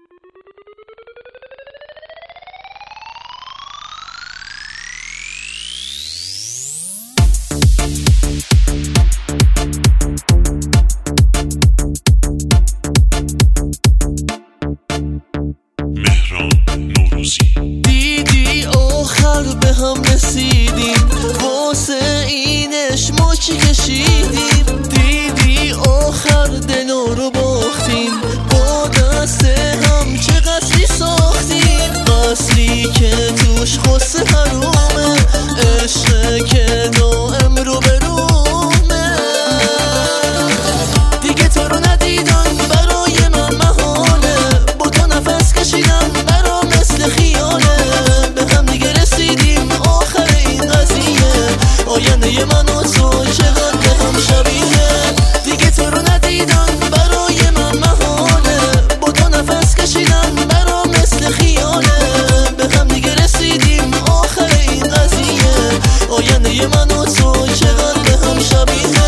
دیدی آخر به هم رسیدیم، واسه اینش ما چی کشیدیم. دیدی آخر دلا رو باختیم، با دست هم چه قصری ساختیم. قصری که توش خاص حرومه، عشق که دائم رو برومه. دیگه تو رو ندیدم برای من محاله، با تو نفس کشیدم برام مثل خیاله. به هم دیگه رسیدیم آخر این قضیه، آینده من و تو چقدر به هم شبیه. دیگه تو رو ندیدم برای من محاله، با تو نفس کشیدم برام مثل خیاله. به هم دیگه رسیدیم آخر این قضیه، آینده من و تو چقدر به هم شبیه.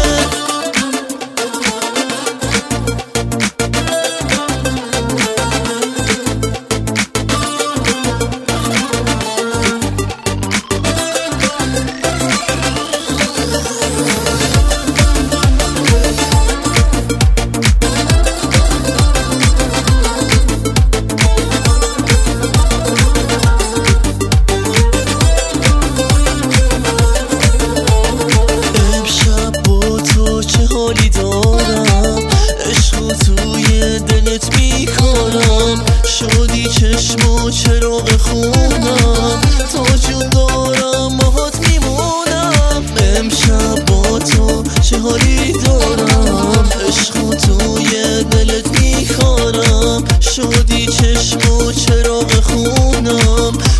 توی دلت میکنم، شدی چشم و چراغ خونم. تا جون دارم باهات میمونم، امشب با تو چه حالی دارم. عشق توی دلت میکنم، شدی چشم و چراغ خونم.